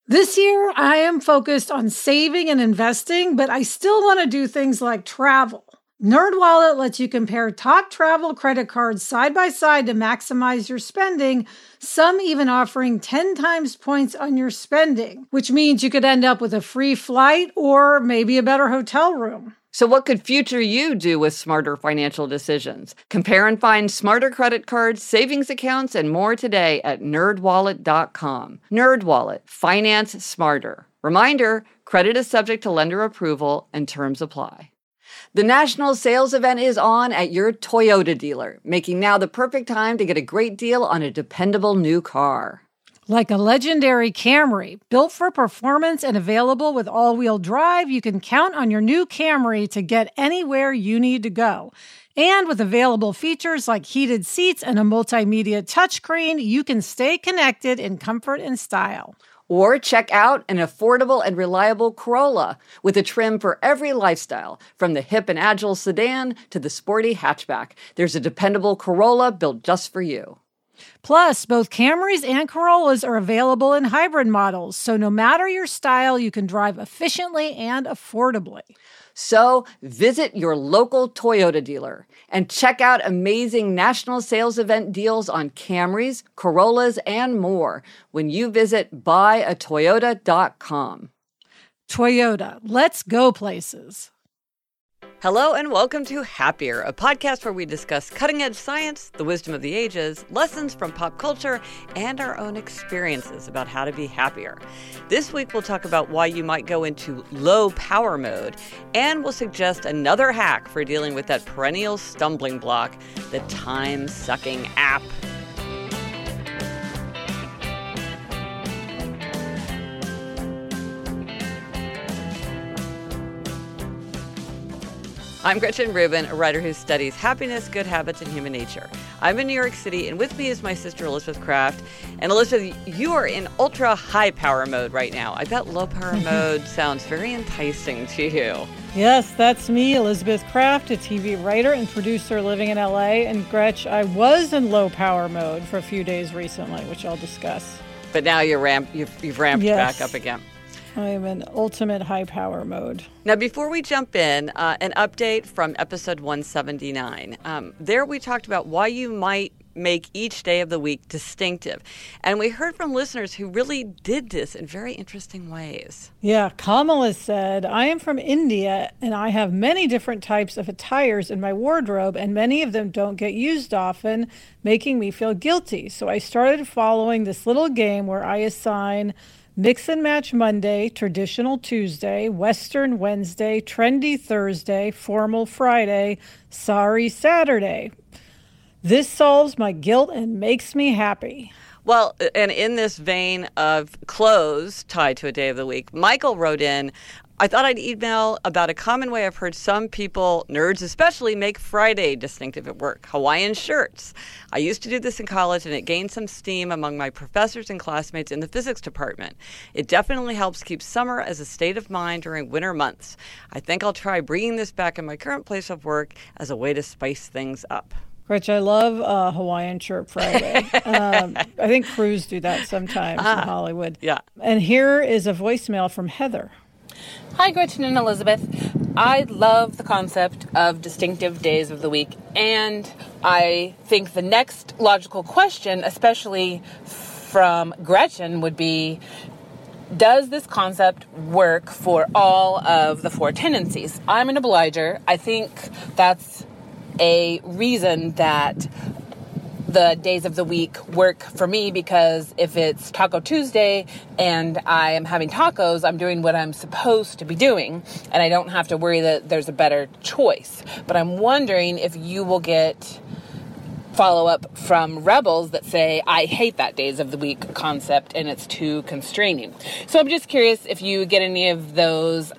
This year, I am focused on saving and investing, but I still want to do things like travel. NerdWallet lets you compare top travel credit cards side by side to maximize your spending, some even offering 10 times points on your spending, which means you could end up with a free flight or maybe a better hotel room. So what could future you do with smarter financial decisions? Compare and find smarter credit cards, savings accounts, and more today at nerdwallet.com. NerdWallet. Finance smarter. Reminder, credit is subject to lender approval and terms apply. The national sales event is on at your Toyota dealer, making now the perfect time to get a great deal on a dependable new car. Like a legendary Camry, built for performance and available with all-wheel drive, you can count on your new Camry to get anywhere you need to go. And with available features like heated seats and a multimedia touchscreen, you can stay connected in comfort and style. Or check out an affordable and reliable Corolla with a trim for every lifestyle, from the hip and agile sedan to the sporty hatchback. There's a dependable Corolla built just for you. Plus, both Camrys and Corollas are available in hybrid models, so no matter your style, you can drive efficiently and affordably. So visit your local Toyota dealer and check out amazing national sales event deals on Camrys, Corollas, and more when you visit buyatoyota.com. Toyota, let's go places. Hello and welcome to Happier, a podcast where we discuss cutting-edge science, the wisdom of the ages, lessons from pop culture, and our own experiences about how to be happier. This week we'll talk about why you might go into low power mode, and we'll suggest another hack for dealing with that perennial stumbling block, the time-sucking app. I'm Gretchen Rubin, a writer who studies happiness, good habits, and human nature. I'm in New York City, and with me is my sister Elizabeth Kraft. And Elizabeth, you are in ultra high power mode right now. I bet low power mode sounds very enticing to you. Yes, that's me, Elizabeth Kraft, a TV writer and producer living in LA. And Gretch, I was in low power mode for a few days recently, which I'll discuss. But now you've ramped back up again. I am in ultimate high power mode. Now, before we jump in, an update from episode 179. There we talked about why you might make each day of the week distinctive. And we heard from listeners who really did this in very interesting ways. Yeah, Kamala said, I am from India and I have many different types of attires in my wardrobe and many of them don't get used often, making me feel guilty. So I started following this little game where I assign Mix and Match Monday, Traditional Tuesday, Western Wednesday, Trendy Thursday, Formal Friday, Sorry Saturday. This solves my guilt and makes me happy. Well, and in this vein of clothes tied to a day of the week, Michael wrote in, I thought I'd email about a common way I've heard some people, nerds especially, make Friday distinctive at work, Hawaiian shirts. I used to do this in college, and it gained some steam among my professors and classmates in the physics department. It definitely helps keep summer as a state of mind during winter months. I think I'll try bringing this back in my current place of work as a way to spice things up. Rich, I love Hawaiian Shirt Friday. I think crews do that sometimes in Hollywood. Yeah. And here is a voicemail from Heather. Hi, Gretchen and Elizabeth. I love the concept of distinctive days of the week, and I think the next logical question, especially from Gretchen, would be, does this concept work for all of the four tendencies? I'm an obliger. I think that's a reason that the days of the week work for me, because if it's Taco Tuesday and I am having tacos, I'm doing what I'm supposed to be doing, and I don't have to worry that there's a better choice. But I'm wondering if you will get follow-up from rebels that say, I hate that days of the week concept and it's too constraining. So I'm just curious if you get any of those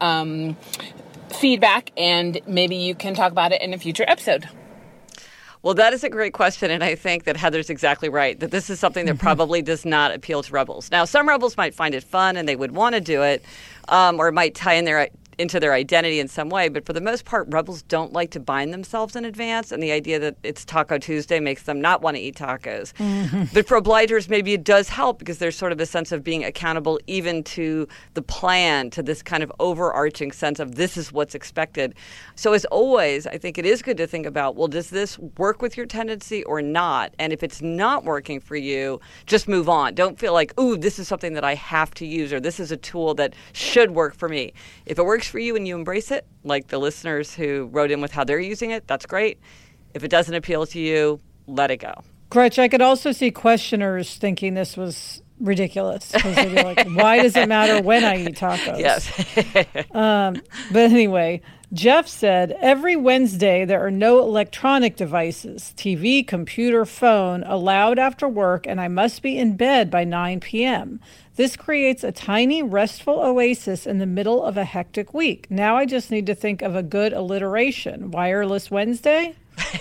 feedback, and maybe you can talk about it in a future episode. Well, that is a great question, and I think that Heather's exactly right, that this is something that probably does not appeal to rebels. Now, some rebels might find it fun and they would want to do it, or it might tie in their into their identity in some way. But for the most part, rebels don't like to bind themselves in advance. And the idea that it's Taco Tuesday makes them not want to eat tacos. But for obligers, maybe it does help because there's sort of a sense of being accountable even to the plan, to this kind of overarching sense of this is what's expected. So as always, I think it is good to think about, well, does this work with your tendency or not? And if it's not working for you, just move on. Don't feel like, ooh, this is something that I have to use, or this is a tool that should work for me. If it works for you and you embrace it, like the listeners who wrote in with how they're using it, that's great. If it doesn't appeal to you, let it go. Gretch, I could also see questioners thinking this was ridiculous. Because they'd be like, why does it matter when I eat tacos? Yes. But anyway, Jeff said, every Wednesday there are no electronic devices, TV, computer, phone, allowed after work, and I must be in bed by 9 p.m. This creates a tiny, restful oasis in the middle of a hectic week. Now I just need to think of a good alliteration. Wireless Wednesday?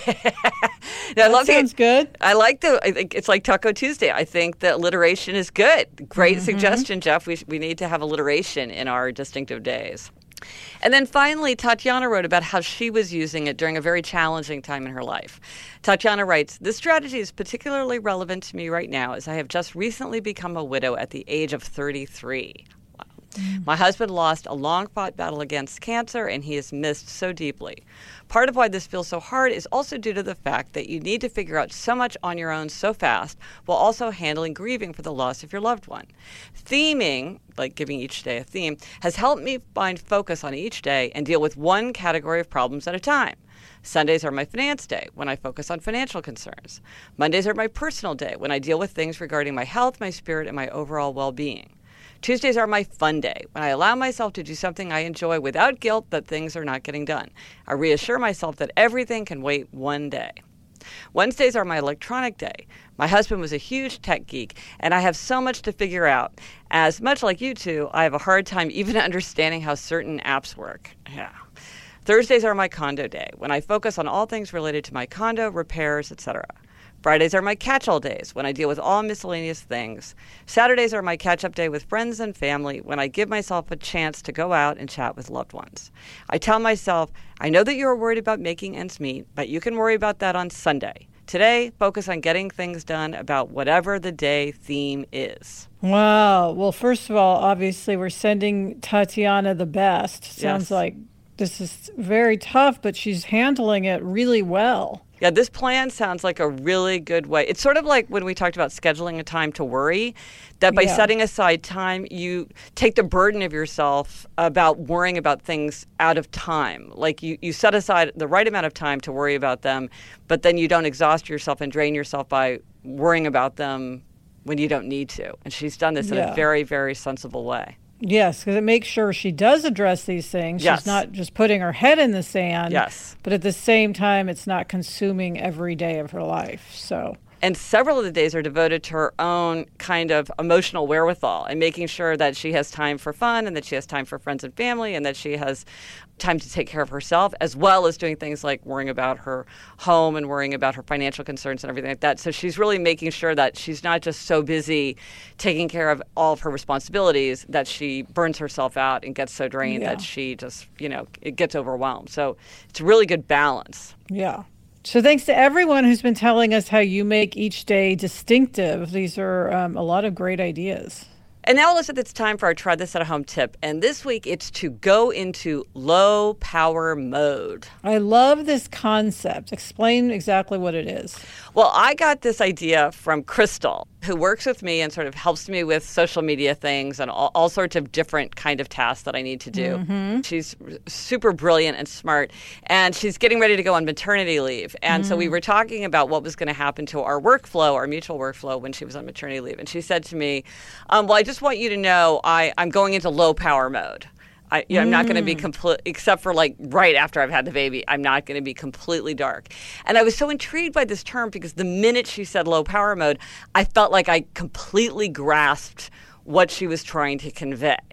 That sounds good. I think it's like Taco Tuesday. I think the alliteration is good. Great suggestion, Jeff. We need to have alliteration in our distinctive days. And then finally, Tatiana wrote about how she was using it during a very challenging time in her life. Tatiana writes, this strategy is particularly relevant to me right now as I have just recently become a widow at the age of 33. Wow. My husband lost a long-fought battle against cancer, and he is missed so deeply. Part of why this feels so hard is also due to the fact that you need to figure out so much on your own so fast while also handling grieving for the loss of your loved one. Theming, like giving each day a theme, has helped me find focus on each day and deal with one category of problems at a time. Sundays are my finance day, when I focus on financial concerns. Mondays are my personal day, when I deal with things regarding my health, my spirit, and my overall well-being. Tuesdays are my fun day, when I allow myself to do something I enjoy without guilt that things are not getting done. I reassure myself that everything can wait one day. Wednesdays are my electronic day. My husband was a huge tech geek, and I have so much to figure out. As much like you two, I have a hard time even understanding how certain apps work. Yeah. Thursdays are my condo day, when I focus on all things related to my condo, repairs, etc. Fridays are my catch-all days, when I deal with all miscellaneous things. Saturdays are my catch-up day with friends and family, when I give myself a chance to go out and chat with loved ones. I tell myself, I know that you are worried about making ends meet, but you can worry about that on Sunday. Today, focus on getting things done about whatever the day theme is. Wow. Well, first of all, obviously, we're sending Tatiana the best. Sounds like this is very tough, but she's handling it really well. Yeah, this plan sounds like a really good way. It's sort of like when we talked about scheduling a time to worry, that by setting aside time, you take the burden of yourself about worrying about things out of time. Like you set aside the right amount of time to worry about them, but then you don't exhaust yourself and drain yourself by worrying about them when you don't need to. And she's done this in a very, very sensible way. Yes, because it makes sure she does address these things. Yes. She's not just putting her head in the sand. Yes. But at the same time, it's not consuming every day of her life. So. And several of the days are devoted to her own kind of emotional wherewithal and making sure that she has time for fun and that she has time for friends and family and that she has time to take care of herself, as well as doing things like worrying about her home and worrying about her financial concerns and everything like that. So she's really making sure that she's not just so busy taking care of all of her responsibilities that she burns herself out and gets so drained that she just, it gets overwhelmed. So it's a really good balance. Yeah. So thanks to everyone who's been telling us how you make each day distinctive. These are a lot of great ideas. And now, Alyssa, it's time for our Try This at Home tip. And this week, it's to go into low power mode. I love this concept. Explain exactly what it is. Well, I got this idea from Crystal, who works with me and sort of helps me with social media things and all sorts of different kind of tasks that I need to do. Mm-hmm. She's super brilliant and smart, and she's getting ready to go on maternity leave. And so we were talking about what was going to happen to our workflow, our mutual workflow, when she was on maternity leave. And she said to me, well, I just want you to know I'm going into low power mode. I'm not going to be complete, except for like right after I've had the baby, I'm not going to be completely dark. And I was so intrigued by this term because the minute she said low power mode, I felt like I completely grasped what she was trying to convey.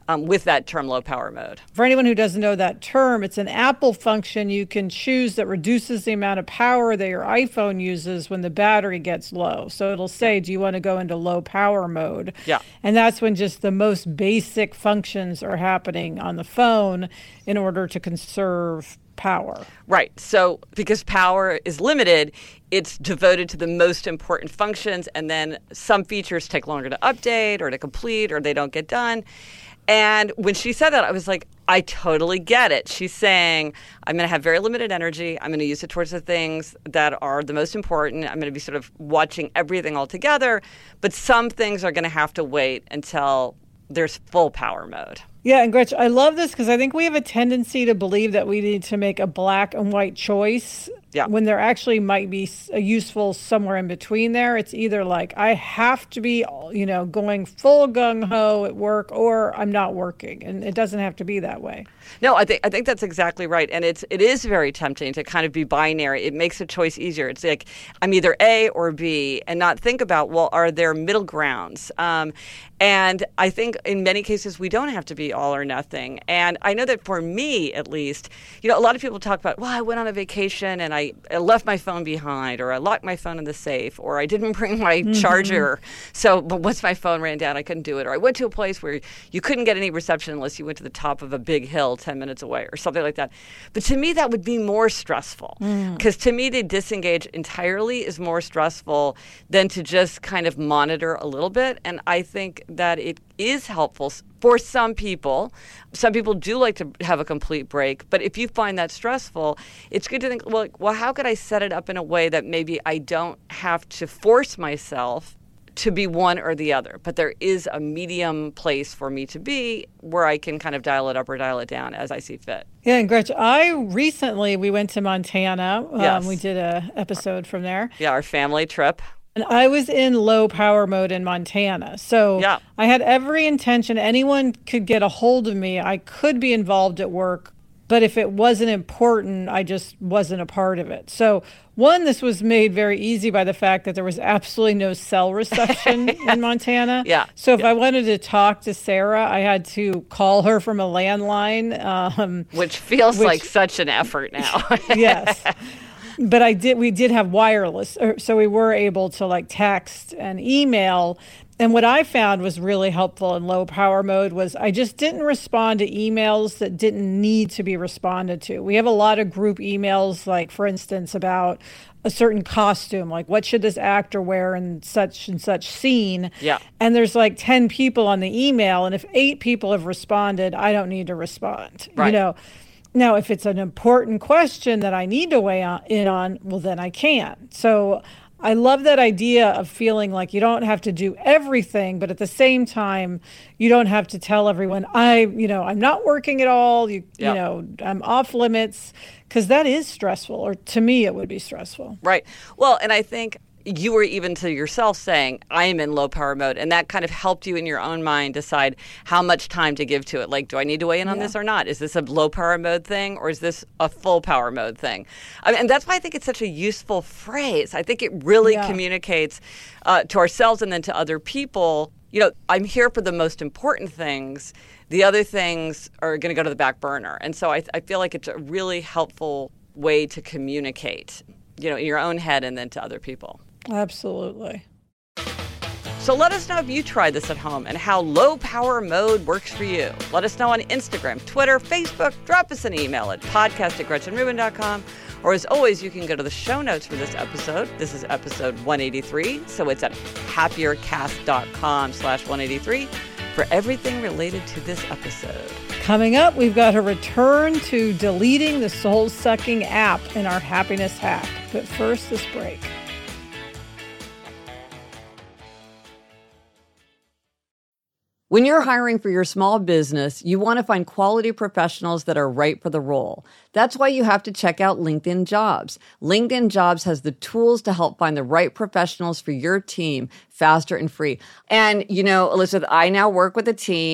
with that term low power mode. For anyone who doesn't know that term, it's an Apple function you can choose that reduces the amount of power that your iPhone uses when the battery gets low. So it'll say, do you want to go into low power mode? Yeah. And that's when just the most basic functions are happening on the phone in order to conserve power. Right. So because power is limited, it's devoted to the most important functions, and then some features take longer to update or to complete, or they don't get done. And when she said that, I was like, I totally get it. She's saying, I'm going to have very limited energy. I'm going to use it towards the things that are the most important. I'm going to be sort of watching everything all together. But some things are going to have to wait until there's full power mode. Yeah, and Gretchen, I love this because I think we have a tendency to believe that we need to make a black and white choice when there actually might be a useful somewhere in between there. It's either like I have to be, going full gung-ho at work, or I'm not working, and it doesn't have to be that way. No, I think that's exactly right, and it is very tempting to kind of be binary. It makes a choice easier. It's like I'm either A or B, and not think about, well, are there middle grounds? And I think in many cases we don't have to be all or nothing. And I know that for me, at least, a lot of people talk about, well, I went on a vacation and I left my phone behind, or I locked my phone in the safe, or I didn't bring my charger. So once my phone ran down, I couldn't do it. Or I went to a place where you couldn't get any reception unless you went to the top of a big hill 10 minutes away, or something like that. But to me, that would be more stressful, because to me, to disengage entirely is more stressful than to just kind of monitor a little bit. And I think that it is helpful for some people. Some people do like to have a complete break, but if you find that stressful, it's good to think, well, how could I set it up in a way that maybe I don't have to force myself to be one or the other, but there is a medium place for me to be where I can kind of dial it up or dial it down as I see fit. Yeah, and Gretchen, we went to Montana. Yes. We did an episode from there. Yeah, our family trip. And I was in low power mode in Montana. So I had every intention anyone could get a hold of me. I could be involved at work, but if it wasn't important, I just wasn't a part of it. So one, this was made very easy by the fact that there was absolutely no cell reception in Montana. Yeah. So if I wanted to talk to Sarah, I had to call her from a landline. Which feels like such an effort now. Yes. But we did have wireless, so we were able to text and email. And what I found was really helpful in low power mode was I just didn't respond to emails that didn't need to be responded to. We have a lot of group emails, for instance, about a certain costume, like what should this actor wear in such and such scene. Yeah. And there's 10 people on the email, and if 8 people have responded, I don't need to respond. Right. Now, if it's an important question that I need to weigh in on, well, then I can. So I love that idea of feeling like you don't have to do everything, but at the same time, you don't have to tell everyone, I'm not working at all. I'm off limits, because that is stressful, or to me, it would be stressful. Right. Well, and I think you were even to yourself saying, I am in low power mode. And that kind of helped you in your own mind decide how much time to give to it. Do I need to weigh in on this or not? Is this a low power mode thing, or is this a full power mode thing? And that's why I think it's such a useful phrase. I think it really communicates to ourselves and then to other people, I'm here for the most important things. The other things are going to go to the back burner. And so I feel like it's a really helpful way to communicate, in your own head and then to other people. Absolutely. So let us know if you try this at home and how low power mode works for you. Let us know on Instagram, Twitter, Facebook. Drop us an email at podcast@GretchenRubin.com. Or as always, you can go to the show notes for this episode. This is episode 183. So it's at happiercast.com/183 for everything related to this episode. Coming up, we've got a return to deleting the soul-sucking app in our happiness hack. But first, this break. When you're hiring for your small business, you want to find quality professionals that are right for the role. That's why you have to check out LinkedIn Jobs. LinkedIn Jobs has the tools to help find the right professionals for your team faster and free. And, Elizabeth, I now work with a team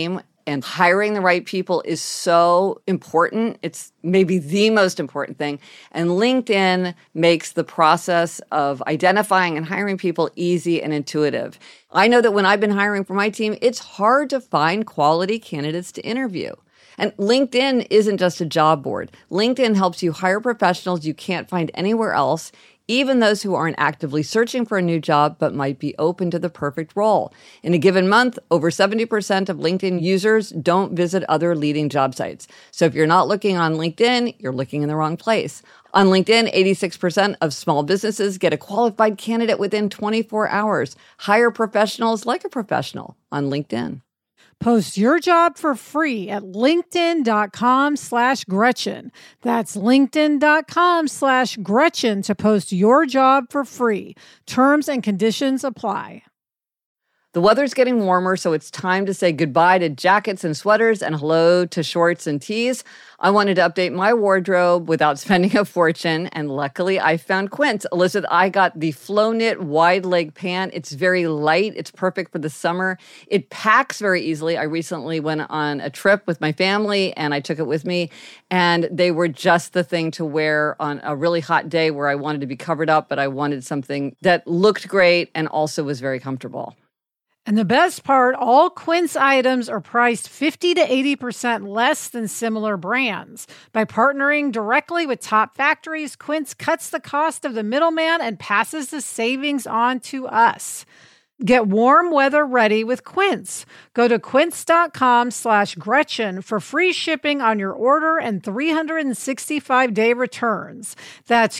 and hiring the right people is so important. It's maybe the most important thing. And LinkedIn makes the process of identifying and hiring people easy and intuitive. I know that when I've been hiring for my team, it's hard to find quality candidates to interview. And LinkedIn isn't just a job board. LinkedIn helps you hire professionals you can't find anywhere else, even those who aren't actively searching for a new job but might be open to the perfect role. In a given month, over 70% of LinkedIn users don't visit other leading job sites. So if you're not looking on LinkedIn, you're looking in the wrong place. On LinkedIn, 86% of small businesses get a qualified candidate within 24 hours. Hire professionals like a professional on LinkedIn. Post your job for free at linkedin.com/Gretchen. That's linkedin.com/Gretchen to post your job for free. Terms and conditions apply. The weather's getting warmer, so it's time to say goodbye to jackets and sweaters and hello to shorts and tees. I wanted to update my wardrobe without spending a fortune, and luckily I found Quince. Elizabeth, I got the Flow Knit wide leg pant. It's very light. It's perfect for the summer. It packs very easily. I recently went on a trip with my family, and I took it with me, and they were just the thing to wear on a really hot day where I wanted to be covered up, but I wanted something that looked great and also was very comfortable. And the best part, all Quince items are priced 50 to 80% less than similar brands. By partnering directly with top factories, Quince cuts the cost of the middleman and passes the savings on to us. Get warm weather ready with Quince. Go to quince.com/Gretchen for free shipping on your order and 365-day returns. That's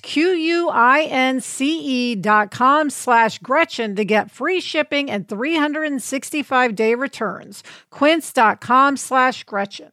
QUINCE.com/Gretchen to get free shipping and 365-day returns. Quince.com/Gretchen.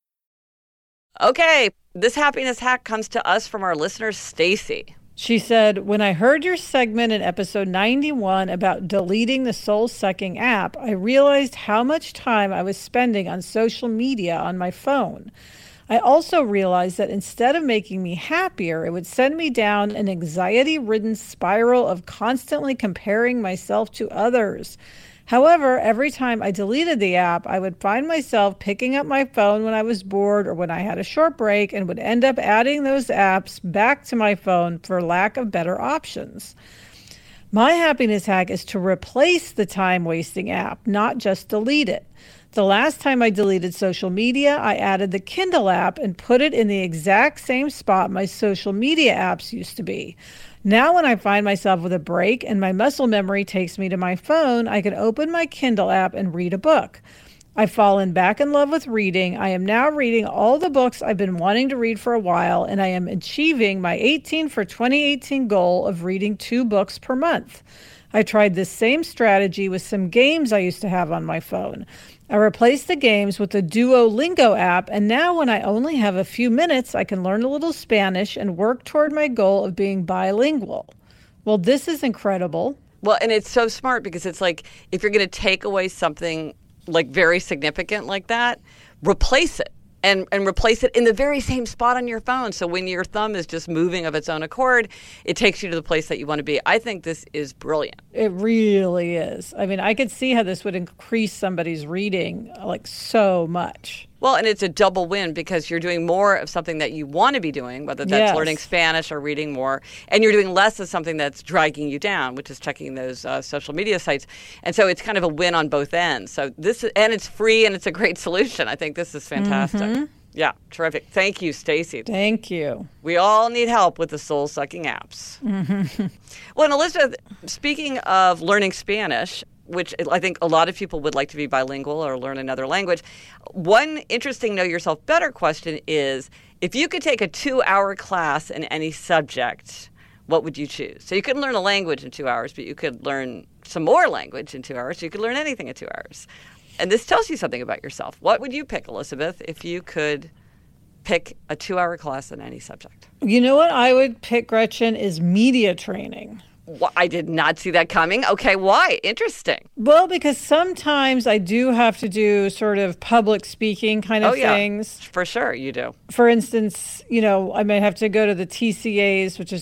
Okay, this happiness hack comes to us from our listener, Stacy. She said, when I heard your segment in episode 91 about deleting the soul-sucking app, I realized how much time I was spending on social media on my phone. I also realized that instead of making me happier, it would send me down an anxiety-ridden spiral of constantly comparing myself to others. However, every time I deleted the app, I would find myself picking up my phone when I was bored or when I had a short break and would end up adding those apps back to my phone for lack of better options. My happiness hack is to replace the time-wasting app, not just delete it. The last time I deleted social media, I added the Kindle app and put it in the exact same spot my social media apps used to be. Now when I find myself with a break and my muscle memory takes me to my phone, I can open my Kindle app and read a book. I've fallen back in love with reading. I am now reading all the books I've been wanting to read for a while, and I am achieving my 18 for 2018 goal of reading 2 books per month. I tried this same strategy with some games I used to have on my phone. I replaced the games with the Duolingo app, and now when I only have a few minutes, I can learn a little Spanish and work toward my goal of being bilingual. Well, this is incredible. Well, and it's so smart because it's like if you're going to take away something like very significant like that, replace it. And replace it in the very same spot on your phone. So when your thumb is just moving of its own accord, it takes you to the place that you want to be. I think this is brilliant. It really is. I mean, I could see how this would increase somebody's reading like so much. Well, and it's a double win because you're doing more of something that you want to be doing, whether that's learning Spanish or reading more, and you're doing less of something that's dragging you down, which is checking those social media sites. And so it's kind of a win on both ends. So and it's free and it's a great solution. I think this is fantastic. Mm-hmm. Yeah, terrific. Thank you, Stacy. Thank you. We all need help with the soul-sucking apps. Mm-hmm. Well, and Elizabeth, speaking of learning Spanish, which I think a lot of people would like to be bilingual or learn another language. One interesting Know Yourself Better question is, if you could take a 2-hour class in any subject, what would you choose? So you couldn't learn a language in 2 hours, but you could learn some more language in 2 hours. You could learn anything in 2 hours. And this tells you something about yourself. What would you pick, Elizabeth, if you could pick a 2-hour class in any subject? You know what I would pick, Gretchen, is media training. I did not see that coming. Okay, why? Interesting. Well, because sometimes I do have to do sort of public speaking kind of things. For sure, you do. For instance, I may have to go to the TCAs, which is the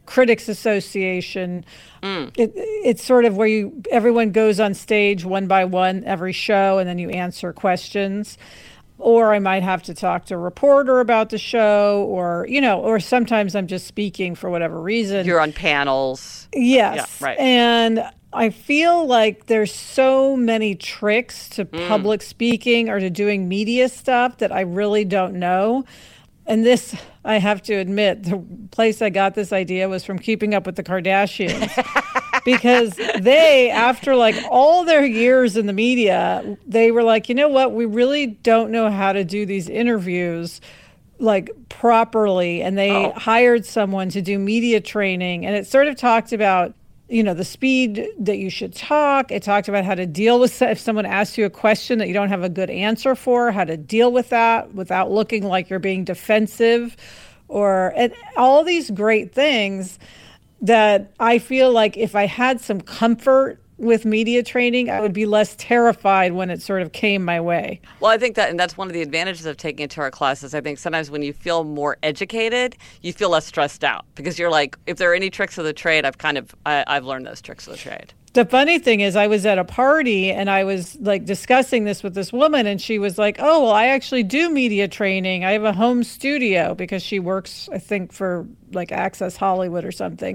Critics Association. It's sort of where everyone goes on stage one by one every show, and then you answer questions. Or I might have to talk to a reporter about the show, or sometimes I'm just speaking for whatever reason. You're on panels. Yes. Yeah, right. And I feel like there's so many tricks to public speaking or to doing media stuff that I really don't know. And this, I have to admit, the place I got this idea was from Keeping Up with the Kardashians. Because they, after like all their years in the media, they were like, you know what, we really don't know how to do these interviews like properly. And they hired someone to do media training. And it sort of talked about, the speed that you should talk. It talked about how to deal with if someone asks you a question that you don't have a good answer for, how to deal with that without looking like you're being defensive, and all these great things that I feel like if I had some comfort with media training, I would be less terrified when it sort of came my way. Well, I think and that's one of the advantages of taking it to our classes. I think sometimes when you feel more educated, you feel less stressed out because you're like, if there are any tricks of the trade, I've learned those tricks of the trade. The funny thing is I was at a party and I was like discussing this with this woman and she was like, oh, well, I actually do media training. I have a home studio because she works, I think, for like Access Hollywood or something.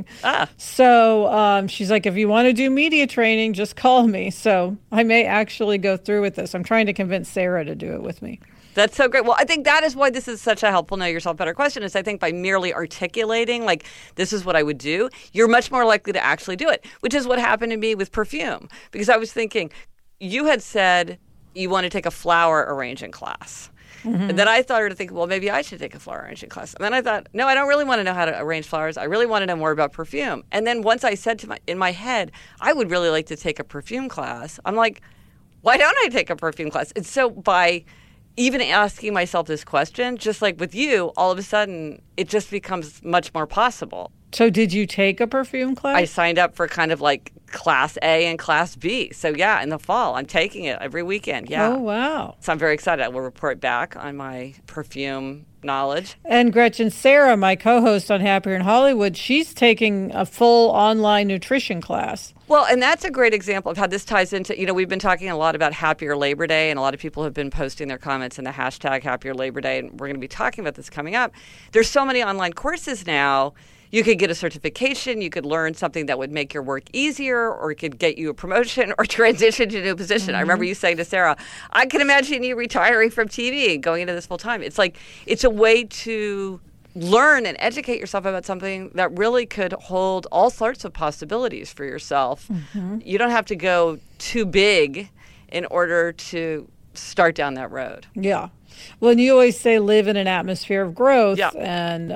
So she's like, if you want to do media training, just call me. So I may actually go through with this. I'm trying to convince Sarah to do it with me. That's so great. Well, I think that is why this is such a helpful Know Yourself Better question is I think by merely articulating, like, this is what I would do, you're much more likely to actually do it, which is what happened to me with perfume. Because I was thinking, you had said you want to take a flower arranging class. Mm-hmm. And then I started to think, well, maybe I should take a flower arranging class. And then I thought, no, I don't really want to know how to arrange flowers. I really want to know more about perfume. And then once I said in my head, I would really like to take a perfume class, I'm like, why don't I take a perfume class? And so by even asking myself this question, just like with you, all of a sudden, it just becomes much more possible. So did you take a perfume class? I signed up for kind of like Class A and Class B. So yeah, in the fall, I'm taking it every weekend. Yeah. Oh, wow. So I'm very excited. I will report back on my perfume knowledge. And Gretchen Sarah, my co-host on Happier in Hollywood, she's taking a full online nutrition class. Well, and that's a great example of how this ties into, we've been talking a lot about Happier Labor Day, and a lot of people have been posting their comments in the hashtag Happier Labor Day, and we're going to be talking about this coming up. There's so many online courses now. You could get a certification, you could learn something that would make your work easier, or it could get you a promotion or transition to a new position. Mm-hmm. I remember you saying to Sarah, I can imagine you retiring from TV and going into this full time. It's like, it's a way to learn and educate yourself about something that really could hold all sorts of possibilities for yourself. Mm-hmm. You don't have to go too big in order to start down that road. Yeah. Well, and you always say live in an atmosphere of growth. Yeah. And,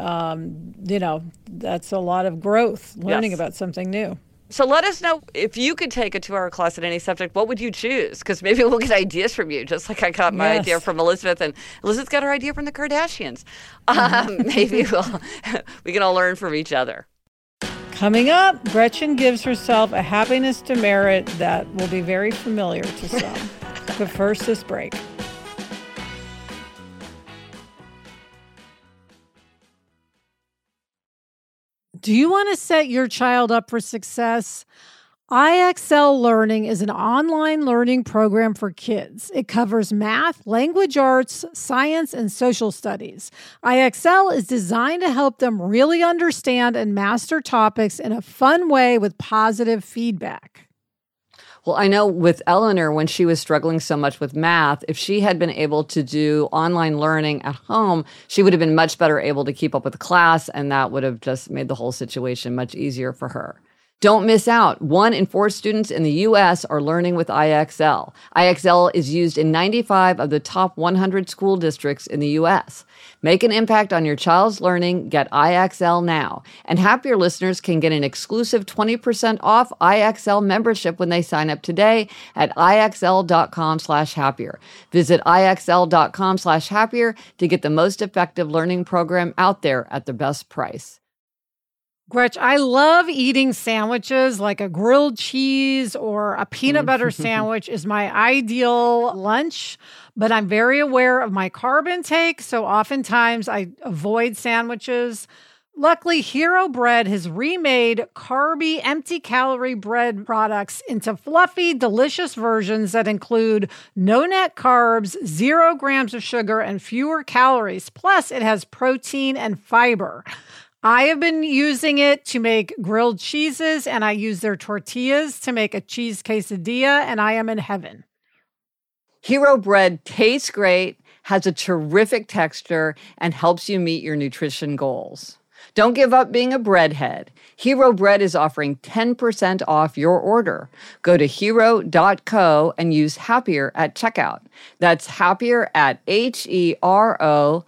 that's a lot of growth, learning about something new. So let us know if you could take a 2-hour class at any subject, what would you choose? Because maybe we'll get ideas from you, just like I got my idea from Elizabeth, and Elizabeth's got her idea from the Kardashians. Maybe we can all learn from each other. Coming up, Gretchen gives herself a happiness demerit that will be very familiar to some. But first, this break. Do you want to set your child up for success? IXL Learning is an online learning program for kids. It covers math, language arts, science, and social studies. IXL is designed to help them really understand and master topics in a fun way with positive feedback. Well, I know with Eleanor, when she was struggling so much with math, if she had been able to do online learning at home, she would have been much better able to keep up with the class, and that would have just made the whole situation much easier for her. Don't miss out. 1 in 4 students in the U.S. are learning with IXL. IXL is used in 95 of the top 100 school districts in the U.S. Make an impact on your child's learning. Get IXL now. And Happier listeners can get an exclusive 20% off IXL membership when they sign up today at IXL.com/happier. Visit IXL.com/happier to get the most effective learning program out there at the best price. Gretch, I love eating sandwiches, like a grilled cheese or a peanut butter sandwich is my ideal lunch, but I'm very aware of my carb intake, so oftentimes I avoid sandwiches. Luckily, Hero Bread has remade carby, empty-calorie bread products into fluffy, delicious versions that include no net carbs, 0 grams of sugar, and fewer calories. Plus, it has protein and fiber. I have been using it to make grilled cheeses, and I use their tortillas to make a cheese quesadilla, and I am in heaven. Hero Bread tastes great, has a terrific texture, and helps you meet your nutrition goals. Don't give up being a breadhead. Hero Bread is offering 10% off your order. Go to hero.co and use Happier at checkout. That's Happier at HERO.co.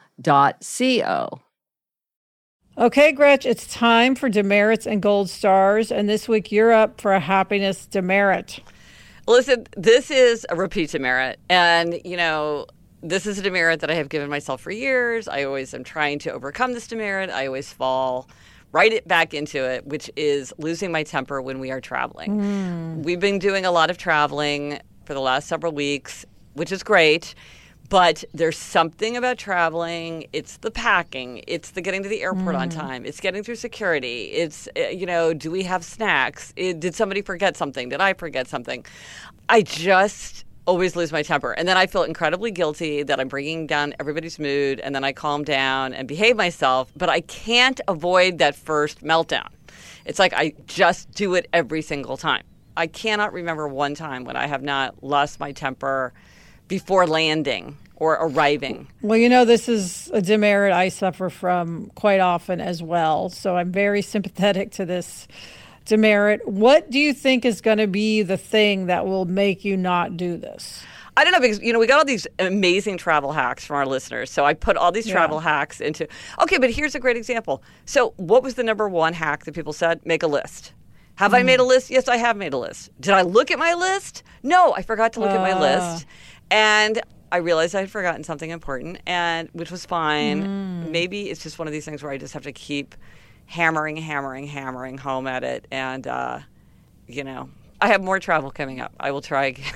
Okay, Gretch, it's time for demerits and gold stars. And this week you're up for a happiness demerit. Listen, this is a repeat demerit. And, this is a demerit that I have given myself for years. I always am trying to overcome this demerit. I always fall right back into it, which is losing my temper when we are traveling. We've been doing a lot of traveling for the last several weeks, which is great. But there's something about traveling. It's the packing. It's the getting to the airport on time. It's getting through security. It's, do we have snacks? Did somebody forget something? Did I forget something? I just always lose my temper. And then I feel incredibly guilty that I'm bringing down everybody's mood. And then I calm down and behave myself. But I can't avoid that first meltdown. It's like I just do it every single time. I cannot remember one time when I have not lost my temper before landing or arriving. Well, this is a demerit I suffer from quite often as well. So I'm very sympathetic to this demerit. What do you think is going to be the thing that will make you not do this? I don't know, because, we got all these amazing travel hacks from our listeners. So I put all these travel hacks into, okay, but here's a great example. So what was the number one hack that people said? Make a list. Have I made a list? Yes, I have made a list. Did I look at my list? No, I forgot to look at my list. And I realized I had forgotten something important, which was fine. Maybe it's just one of these things where I just have to keep hammering home at it. And, I have more travel coming up. I will try again.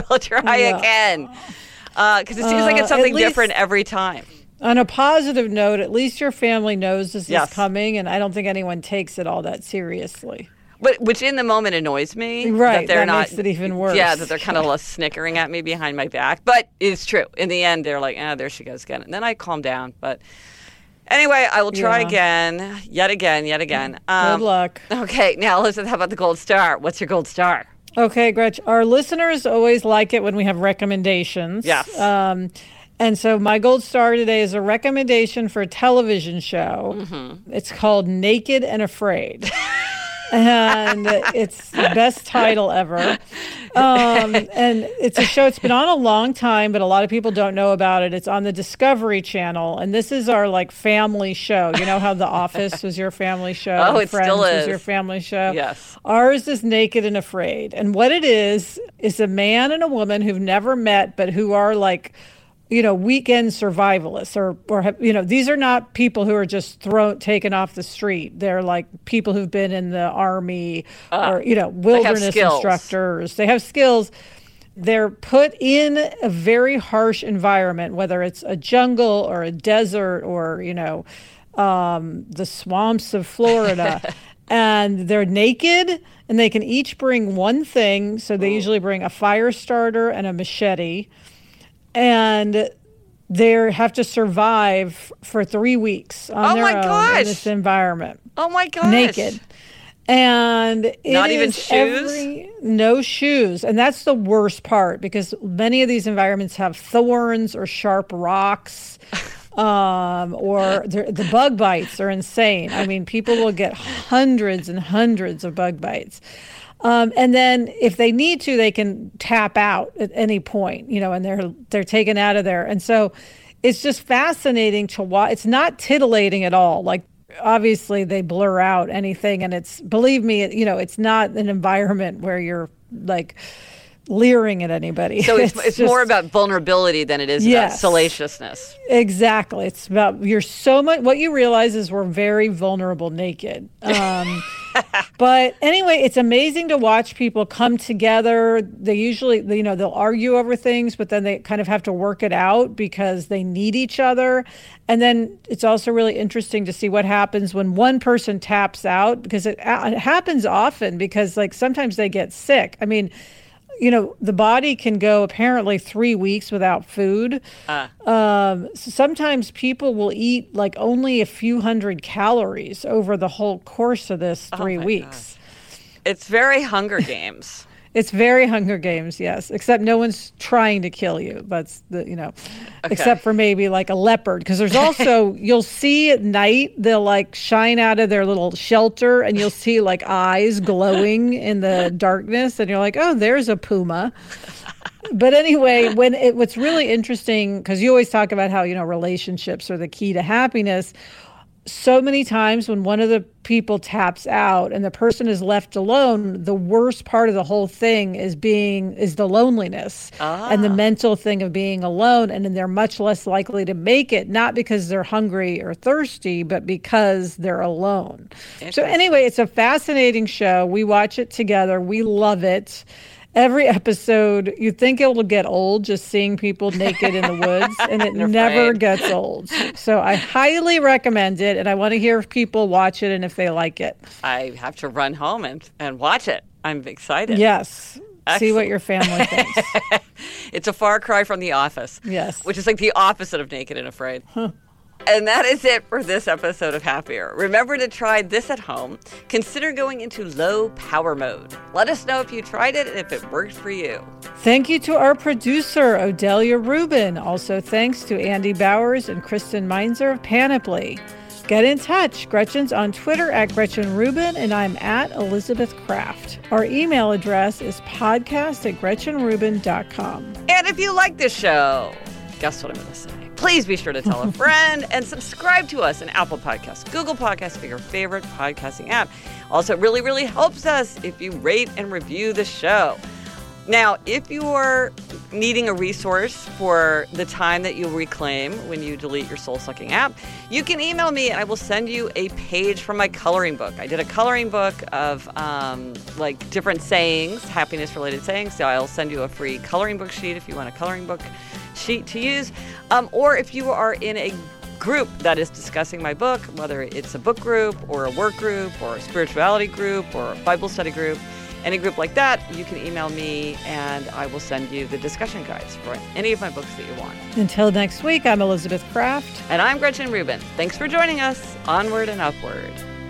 Again. Because it seems like it's something different every time. On a positive note, at least your family knows this is coming, and I don't think anyone takes it all that seriously. But which in the moment annoys me. Right, that makes it even worse. Yeah, that they're kind of snickering at me behind my back. But it's true. In the end, they're like, there she goes again. And then I calm down. But anyway, I will try again, yet again. Good luck. Okay, now listen, how about the gold star? What's your gold star? Okay, Gretch, our listeners always like it when we have recommendations. Yes. And so my gold star today is a recommendation for a television show. It's called Naked and Afraid. And it's the best title ever. And it's a show, it's been on a long time, but a lot of people don't know about it. It's on the Discovery Channel. And this is our family show. You know how The Office was your family show? Oh, it Friends still is. was your family show? Yes. Ours is Naked and Afraid. And what it is a man and a woman who've never met, but who are weekend survivalists or these are not people who are just taken off the street. They're people who've been in the army or, wilderness instructors. They have skills. They're put in a very harsh environment, whether it's a jungle or a desert or, the swamps of Florida. And they're naked and they can each bring one thing. So they usually bring a fire starter and a machete. And they have to survive for 3 weeks on their own in this environment. Oh my gosh! Naked, and not even shoes. No shoes, and that's the worst part because many of these environments have thorns or sharp rocks, or the bug bites are insane. I mean, people will get hundreds and hundreds of bug bites. And then if they need to, they can tap out at any point, and they're taken out of there. And so it's just fascinating to watch. It's not titillating at all. Obviously they blur out anything. And believe me, it's not an environment where you're leering at anybody. So it's just more about vulnerability than it is about salaciousness. Exactly. It's about what you realize is we're very vulnerable naked. But anyway, it's amazing to watch people come together. They usually, they'll argue over things, but then they kind of have to work it out because they need each other. And then it's also really interesting to see what happens when one person taps out, because it happens often because like sometimes they get sick. I mean, the body can go apparently 3 weeks without food. So sometimes people will eat like only a few hundred calories over the whole course of this 3 weeks. God. It's very Hunger Games. It's very Hunger Games, yes. Except no one's trying to kill you. That's except for maybe like a leopard. Because there's also, you'll see at night, they'll like shine out of their little shelter and you'll see like eyes glowing in the darkness. And you're like, oh, there's a puma. But anyway, what's really interesting, because you always talk about how, relationships are the key to happiness. So many times when one of the people taps out and the person is left alone, the worst part of the whole thing is the loneliness and the mental thing of being alone. And then they're much less likely to make it, not because they're hungry or thirsty, but because they're alone. So anyway, it's a fascinating show. We watch it together. We love it. Every episode, you think it will get old just seeing people naked in the woods, and it never gets old. So I highly recommend it, and I want to hear if people watch it and if they like it. I have to run home and watch it. I'm excited. Yes. Excellent. See what your family thinks. It's a far cry from The Office. Yes. Which is like the opposite of Naked and Afraid. Huh. And that is it for this episode of Happier. Remember to try this at home. Consider going into low power mode. Let us know if you tried it and if it worked for you. Thank you to our producer, Odelia Rubin. Also thanks to Andy Bowers and Kristen Meinzer of Panoply. Get in touch. Gretchen's on Twitter at Gretchen Rubin, and I'm at Elizabeth Kraft. Our email address is podcast@GretchenRubin.com. And if you like this show, guess what I'm going to say? Please be sure to tell a friend and subscribe to us in Apple Podcasts, Google Podcasts, or your favorite podcasting app. Also, it really, really helps us if you rate and review the show. Now, if you are needing a resource for the time that you'll reclaim when you delete your soul-sucking app, you can email me and I will send you a page from my coloring book. I did a coloring book of like different sayings, happiness-related sayings. So I'll send you a free coloring book sheet if you want a coloring book sheet to use. Or if you are in a group that is discussing my book, whether it's a book group or a work group or a spirituality group or a Bible study group, any group like that, you can email me and I will send you the discussion guides for any of my books that you want. Until next week, I'm Elizabeth Kraft. And I'm Gretchen Rubin. Thanks for joining us. Onward and upward.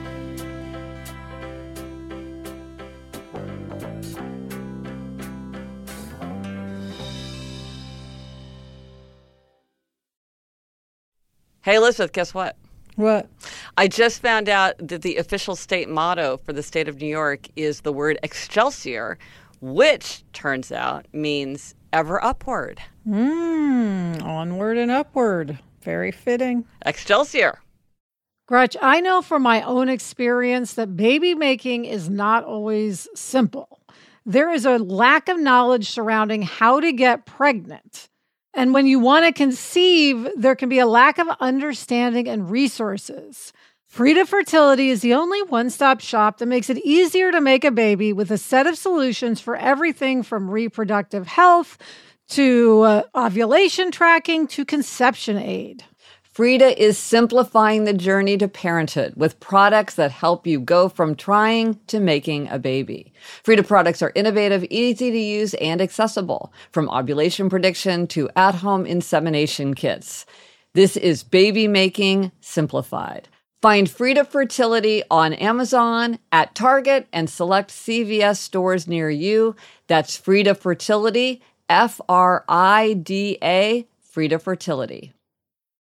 Hey, Elizabeth, guess what? What? I just found out that the official state motto for the state of New York is the word Excelsior, which turns out means ever upward. Onward and upward. Very fitting. Excelsior. Gretch, I know from my own experience that baby making is not always simple. There is a lack of knowledge surrounding how to get pregnant. And when you want to conceive, there can be a lack of understanding and resources. Frida Fertility is the only one-stop shop that makes it easier to make a baby with a set of solutions for everything from reproductive health to ovulation tracking to conception aid. Frida is simplifying the journey to parenthood with products that help you go from trying to making a baby. Frida products are innovative, easy to use, and accessible, from ovulation prediction to at-home insemination kits. This is baby making simplified. Find Frida Fertility on Amazon, at Target, and select CVS stores near you. That's Frida Fertility, Frida, Frida Fertility.